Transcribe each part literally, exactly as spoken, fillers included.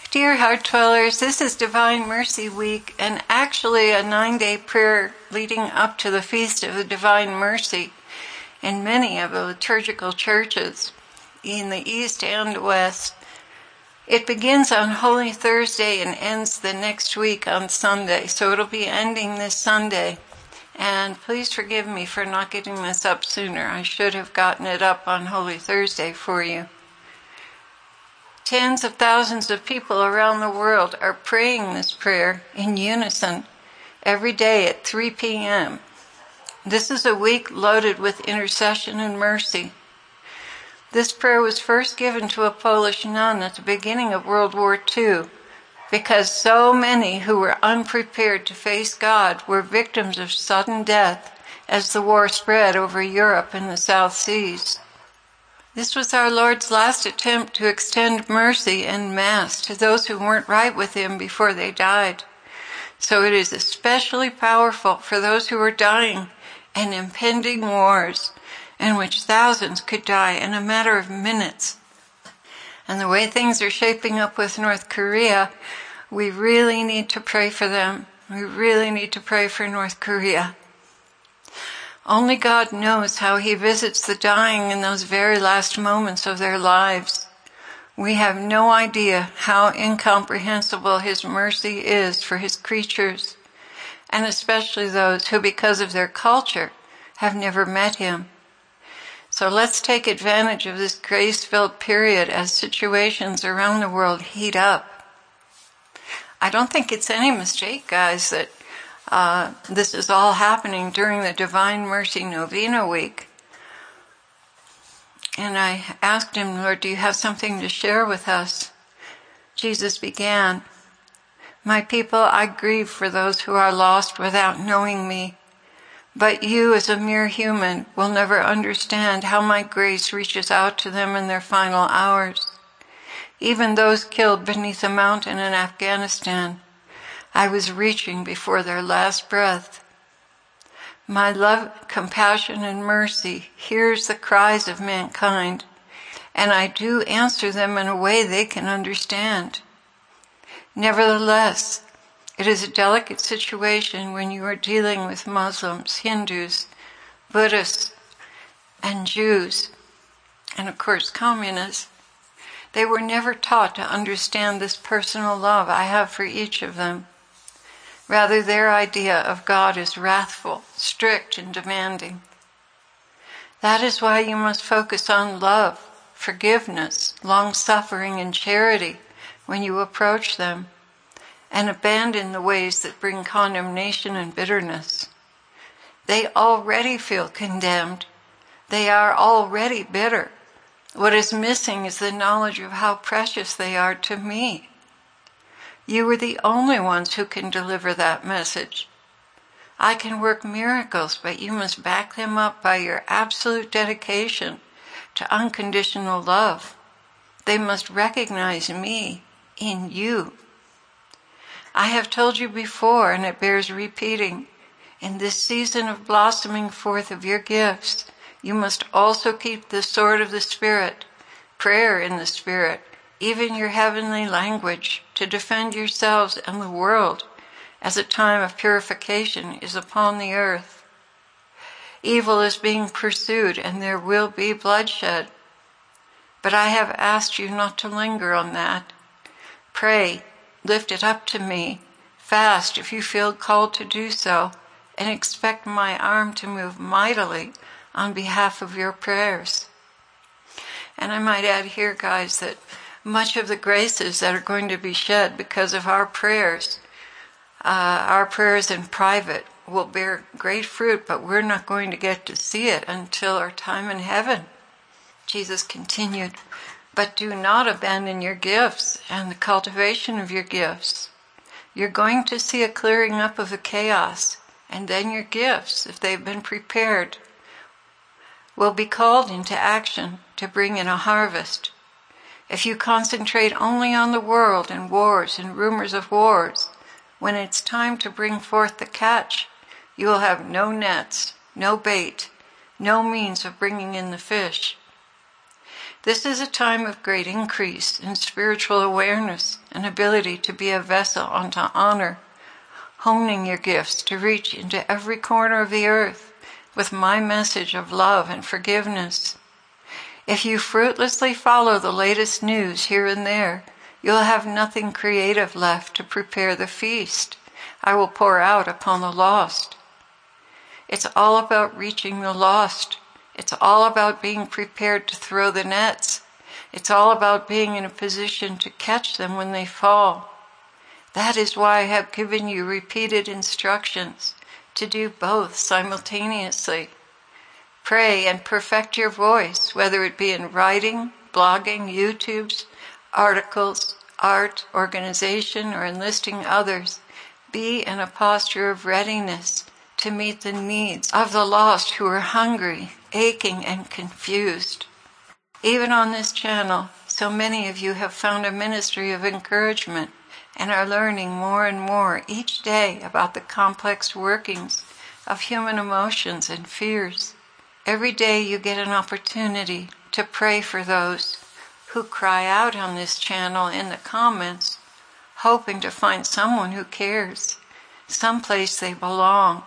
Dear Heart Dwellers, this is Divine Mercy Week, and actually a nine-day prayer leading up to the Feast of the Divine Mercy in many of the liturgical churches in the East and West. It begins on Holy Thursday and ends the next week on Sunday, so it'll be ending this Sunday. And please forgive me for not getting this up sooner. I should have gotten it up on Holy Thursday for you. Tens of thousands of people around the world are praying this prayer in unison every day at three p.m. This is a week loaded with intercession and mercy. This prayer was first given to a Polish nun at the beginning of World War Two because so many who were unprepared to face God were victims of sudden death as the war spread over Europe and the South Seas. This was our Lord's last attempt to extend mercy en masse to those who weren't right with Him before they died. So it is especially powerful for those who are dying in impending wars in which thousands could die in a matter of minutes. And the way things are shaping up with North Korea, we really need to pray for them. We really need to pray for North Korea. Only God knows how He visits the dying in those very last moments of their lives. We have no idea how incomprehensible His mercy is for His creatures, and especially those who, because of their culture, have never met Him. So let's take advantage of this grace-filled period as situations around the world heat up. I don't think it's any mistake, guys, that Uh, this is all happening during the Divine Mercy Novena week. And I asked him, Lord, do you have something to share with us? Jesus began, "My people, I grieve for those who are lost without knowing me. But you, as a mere human, will never understand how my grace reaches out to them in their final hours. Even those killed beneath a mountain in Afghanistan, I was reaching before their last breath. My love, compassion, and mercy hears the cries of mankind, and I do answer them in a way they can understand. Nevertheless, it is a delicate situation when you are dealing with Muslims, Hindus, Buddhists, and Jews, and of course communists. They were never taught to understand this personal love I have for each of them. Rather, their idea of God is wrathful, strict, and demanding. That is why you must focus on love, forgiveness, long-suffering, and charity when you approach them, and abandon the ways that bring condemnation and bitterness. They already feel condemned. They are already bitter. What is missing is the knowledge of how precious they are to me. You are the only ones who can deliver that message. I can work miracles, but you must back them up by your absolute dedication to unconditional love. They must recognize me in you. I have told you before, and it bears repeating, in this season of blossoming forth of your gifts, you must also keep the sword of the Spirit, prayer in the Spirit, even your heavenly language, to defend yourselves and the world as a time of purification is upon the earth. Evil is being pursued and there will be bloodshed. But I have asked you not to linger on that. Pray, lift it up to me, fast if you feel called to do so, and expect my arm to move mightily on behalf of your prayers. And I might add here, guys, that much of the graces that are going to be shed because of our prayers, uh, our prayers in private, will bear great fruit, but we're not going to get to see it until our time in heaven. Jesus continued, but do not abandon your gifts and the cultivation of your gifts. You're going to see a clearing up of the chaos, and then your gifts, if they've been prepared, will be called into action to bring in a harvest. If you concentrate only on the world and wars and rumors of wars, when it's time to bring forth the catch, you will have no nets, no bait, no means of bringing in the fish. This is a time of great increase in spiritual awareness and ability to be a vessel unto honor, honing your gifts to reach into every corner of the earth with my message of love and forgiveness. If you fruitlessly follow the latest news here and there, you'll have nothing creative left to prepare the feast I will pour out upon the lost. It's all about reaching the lost. It's all about being prepared to throw the nets. It's all about being in a position to catch them when they fall. That is why I have given you repeated instructions to do both simultaneously. Pray and perfect your voice, whether it be in writing, blogging, YouTubes, articles, art, organization, or enlisting others. Be in a posture of readiness to meet the needs of the lost who are hungry, aching, and confused. Even on this channel, so many of you have found a ministry of encouragement and are learning more and more each day about the complex workings of human emotions and fears. Every day you get an opportunity to pray for those who cry out on this channel in the comments, hoping to find someone who cares, someplace they belong.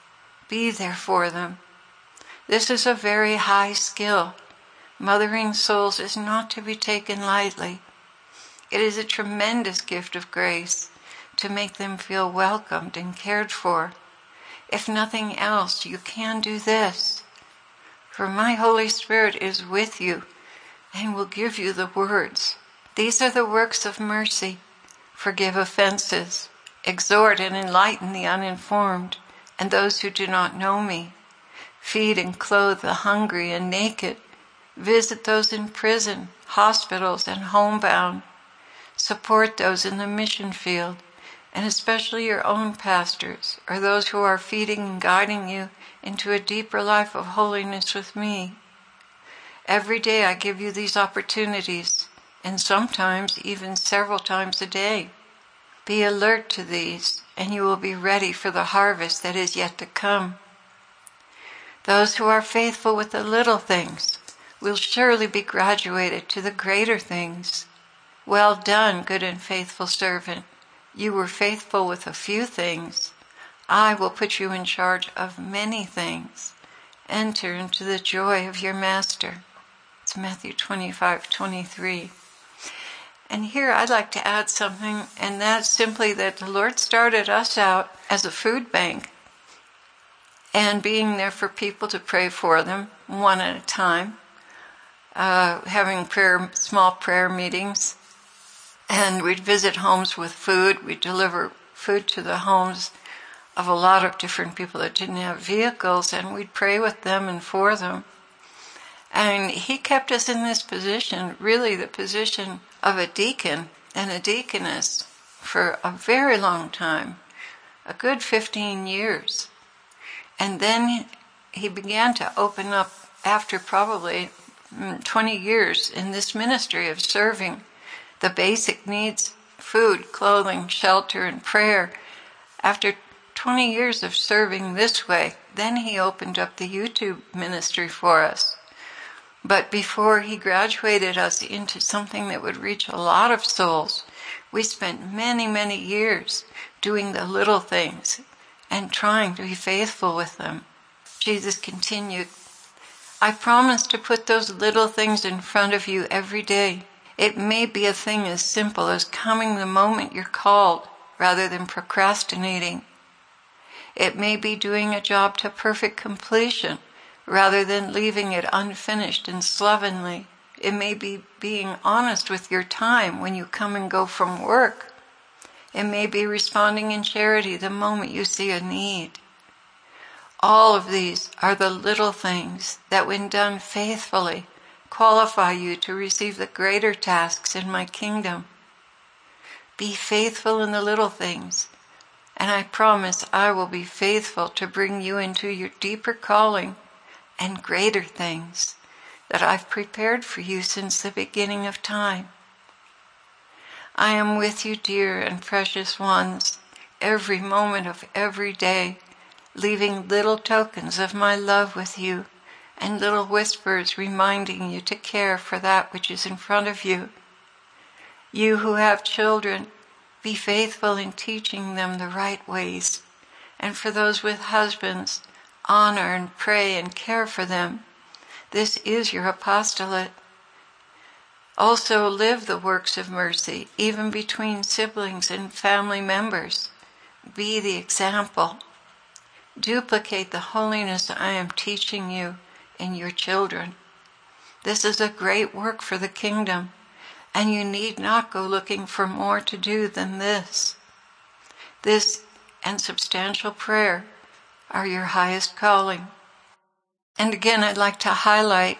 Be there for them. This is a very high skill. Mothering souls is not to be taken lightly. It is a tremendous gift of grace to make them feel welcomed and cared for. If nothing else, you can do this. For my Holy Spirit is with you and will give you the words. These are the works of mercy. Forgive offenses, exhort and enlighten the uninformed and those who do not know me. Feed and clothe the hungry and naked. Visit those in prison, hospitals, and homebound. Support those in the mission field, and especially your own pastors, or those who are feeding and guiding you into a deeper life of holiness with me. Every day I give you these opportunities, and sometimes even several times a day. Be alert to these, and you will be ready for the harvest that is yet to come. Those who are faithful with the little things will surely be graduated to the greater things. Well done, good and faithful servant. You were faithful with a few things. I will put you in charge of many things. Enter into the joy of your master. It's Matthew twenty-five twenty-three. And here I'd like to add something, and that's simply that the Lord started us out as a food bank and being there for people to pray for them one at a time, uh, having prayer, small prayer meetings. And we'd visit homes with food. We'd deliver food to the homes of a lot of different people that didn't have vehicles, and we'd pray with them and for them. And he kept us in this position, really the position of a deacon and a deaconess, for a very long time, a good fifteen years. And then he began to open up after probably twenty years in this ministry of serving the basic needs, food, clothing, shelter, and prayer. After twenty years of serving this way, then he opened up the YouTube ministry for us. But before he graduated us into something that would reach a lot of souls, we spent many, many years doing the little things and trying to be faithful with them. Jesus continued, I promise to put those little things in front of you every day. It may be a thing as simple as coming the moment you're called rather than procrastinating. It may be doing a job to perfect completion rather than leaving it unfinished and slovenly. It may be being honest with your time when you come and go from work. It may be responding in charity the moment you see a need. All of these are the little things that, when done faithfully, qualify you to receive the greater tasks in my kingdom. Be faithful in the little things, and I promise I will be faithful to bring you into your deeper calling and greater things that I've prepared for you since the beginning of time. I am with you, dear and precious ones, every moment of every day, leaving little tokens of my love with you and little whispers reminding you to care for that which is in front of you. You who have children, be faithful in teaching them the right ways. And for those with husbands, honor and pray and care for them. This is your apostolate. Also live the works of mercy, even between siblings and family members. Be the example. Duplicate the holiness I am teaching you in your children. This is a great work for the kingdom, and you need not go looking for more to do than this. This and substantial prayer are your highest calling. And again, I'd like to highlight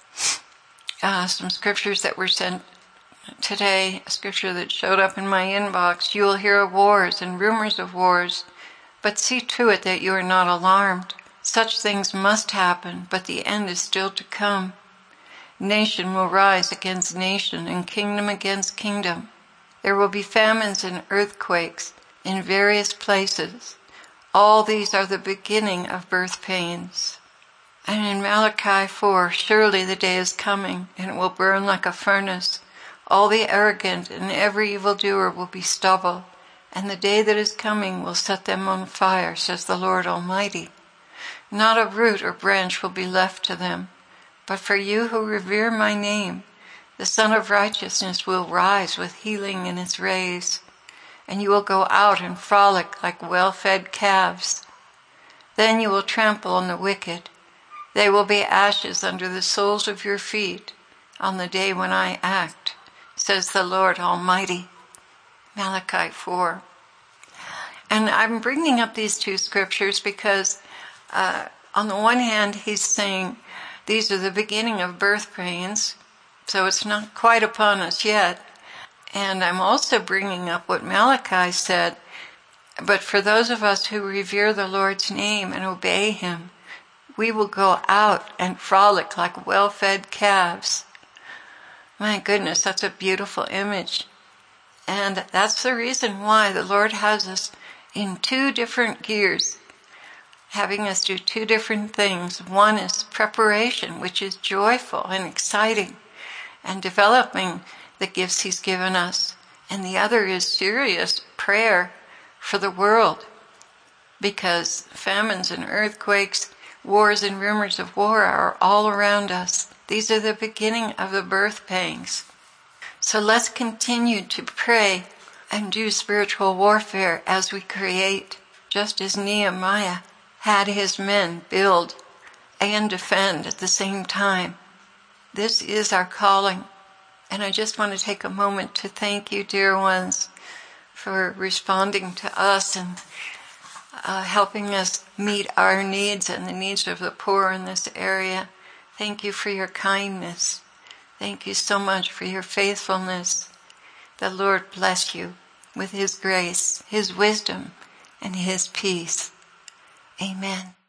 uh, some scriptures that were sent today, a scripture that showed up in my inbox. You will hear of wars and rumors of wars, but see to it that you are not alarmed. Such things must happen, but the end is still to come. Nation will rise against nation and kingdom against kingdom. There will be famines and earthquakes in various places. All these are the beginning of birth pains. And in Malachi four, surely the day is coming, and it will burn like a furnace. All the arrogant and every evildoer will be stubble, and the day that is coming will set them on fire, says the Lord Almighty. Not a root or branch will be left to them. But for you who revere my name, the Son of Righteousness will rise with healing in its rays, and you will go out and frolic like well-fed calves. Then you will trample on the wicked. They will be ashes under the soles of your feet on the day when I act, says the Lord Almighty. Malachi four. And I'm bringing up these two scriptures because uh, on the one hand, he's saying these are the beginning of birth pains, so it's not quite upon us yet. And I'm also bringing up what Malachi said, but for those of us who revere the Lord's name and obey him, we will go out and frolic like well-fed calves. My goodness, that's a beautiful image. And that's the reason why the Lord has us in two different gears, having us do two different things. One is preparation, which is joyful and exciting, and developing the gifts he's given us. And the other is serious prayer for the world, because famines and earthquakes, wars and rumors of war are all around us. These are the beginning of the birth pangs. So let's continue to pray and do spiritual warfare as we create, just as Nehemiah had his men build and defend at the same time. This is our calling. And I just want to take a moment to thank you, dear ones, for responding to us and uh, helping us meet our needs and the needs of the poor in this area. Thank you for your kindness. Thank you so much for your faithfulness. The Lord bless you with his grace, his wisdom, and his peace. Amen.